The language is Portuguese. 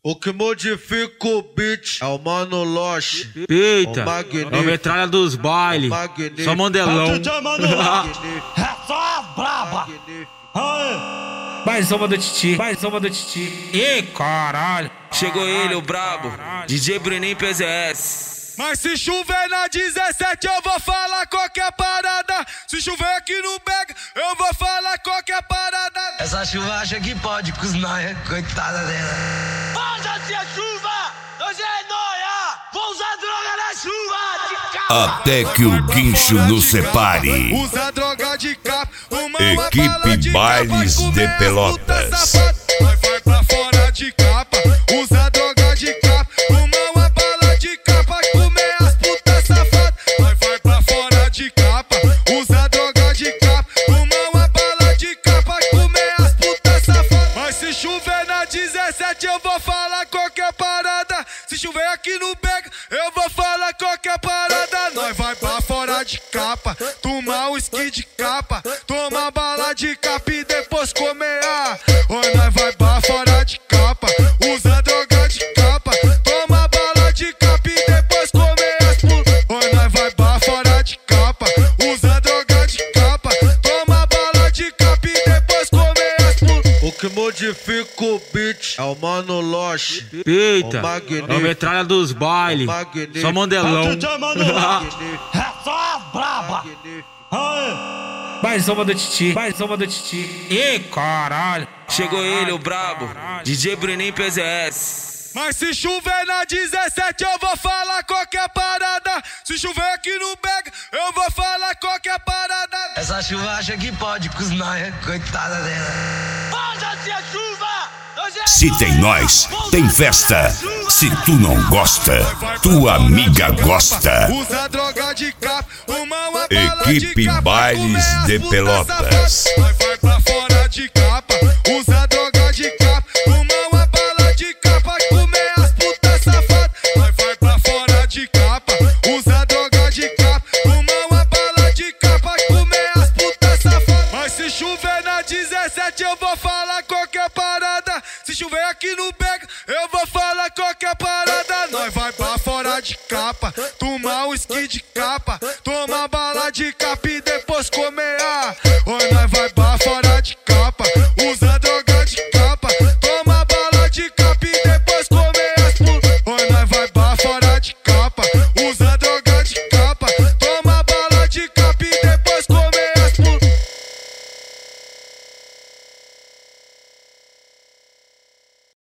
O que modifica o beat é o Mano Loche. Eita, é o metralha dos bailes. Só mandelão. É só braba. Mais uma do Titi, mais uma do Titi. Ih, caralho. Chegou ele, o brabo. DJ Bruninho PZS. Mas se chover na 17 eu vou falar qualquer parada. Se chover aqui no Bega eu vou falar qualquer parada. Essa chuva acha que pode com os nóia, coitada dela. Foda-se a chuva, hoje é nóia. Vou usar droga na chuva de capa. Até que o guincho nos separe. Usa droga de capa. Equipe Bailes de Pelotas. Vai pra fora de capa. Usa droga de capa. Uma bala de capa. Comer as putas safadas. Vai pra fora de capa. Usa droga de capa. Uma bala de capa. Comer as putas safadas. Mas se chover na 17 eu vou falar qualquer parada. Se chover aqui no Bega eu vou falar qualquer parada. Nós vai pra fora de capa. Tomar uísque de capa. Toma bala de capa e depois comer. Oi, nós vai pra fora de capa. Usa droga de capa. Toma bala de capa e depois comer as putas. Oi, nós vai pra fora de capa. Usa droga de capa. Toma bala de capa e depois comer as putas. O que modifica o beat é o Mano Loche. Eita, é o metralha dos bailes. Só mandelão. É só braba. Mais uma do Titi, mais uma do Titi. Ih, caralho. Chegou ele, o brabo. DJ Bruninho PZS. Mas se chover na 17 eu vou falar qualquer parada. Se chover aqui no Bega eu vou falar qualquer parada. Essa chuva acha que pode com os nóia, coitada dela. Foda-se a chuva, hoje é Se tem nós, tem festa. Se tu não gosta, tua amiga gosta. Usa droga de capa. Uma bala Equipe de capa. Bailes de Pelotas. Vai pra fora de capa. Usa droga de capa. Uma bala de capa. Comer as putas safadas. Vai pra fora de capa. Usa droga de capa. Uma bala de capa. Comer as putas safadas. Mas se chover na 17 eu vou falar qualquer parada. Se chover aqui no Bega eu vou falar qualquer parada. Nós vai pra fora de capa. Tomar uísque de capa. Toma bala de capa e depois comer. Oi, nós vai